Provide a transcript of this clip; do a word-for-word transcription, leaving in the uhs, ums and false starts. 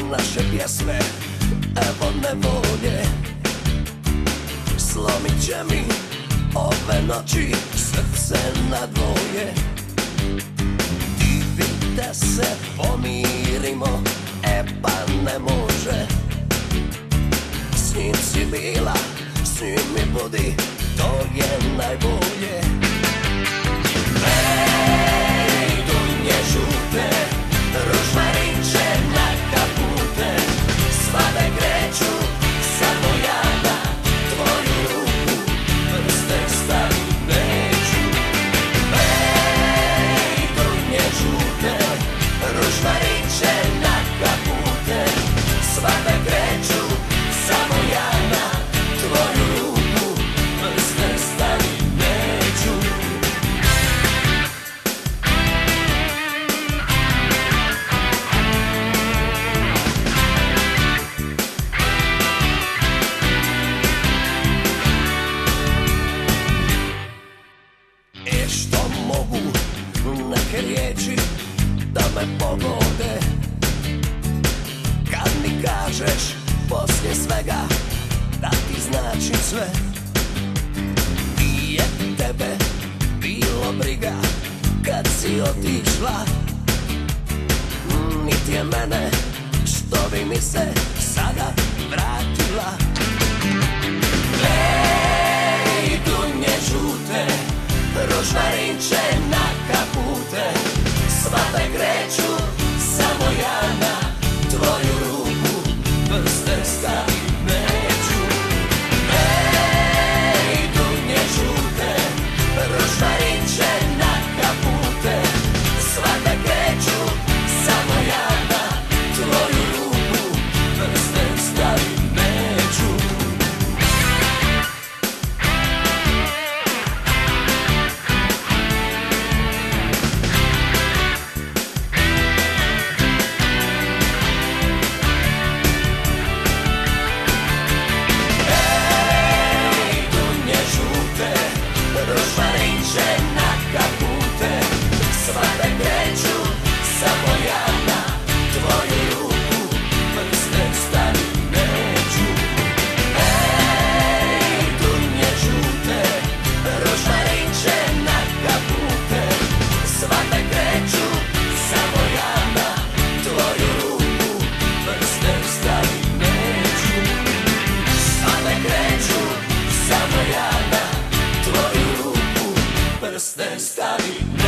naše pjesme, evo nevolje. Slomit će mi ove noći srce na dvoje. Ti bi da se pomirimo, e pa ne može. S njim si bila, s njim mi budi, to je najbolje. Ej, dunje žute, rožmarinče na kapute, svade kreću, samo ja na tvoju ruku prste stavit neću. Ej, dunje žute, rožmarinče na kapute, svade kreću, samo ja na tvoju ruku prste stavit neću. E što mogu neke riječi da me pogode, kad mi kažeš poslije svega da ti značim sve. Nije tebe bilo briga kad si otišla, niti je mene što bi mi se sada vratila. Ej, dunje žute, rožmarinče na kapute, svate kreću, samo ja na tvoju ruku prste stavit neću. Ej, dunje žute, rožmarinče na kapute, svate kreću, samo ja na tvoju ruku prste stavit neću. Rožmarinče na kapute, svate kreću, samo ja na tvoju ruku prste stavit neću. Ej, dunje žute, rožmarinče na kapute, svate kreću, samo ja na tvoju ruku prste stavit neću. Svate kreću, samo ja na tvoju ruku prste stavit neću.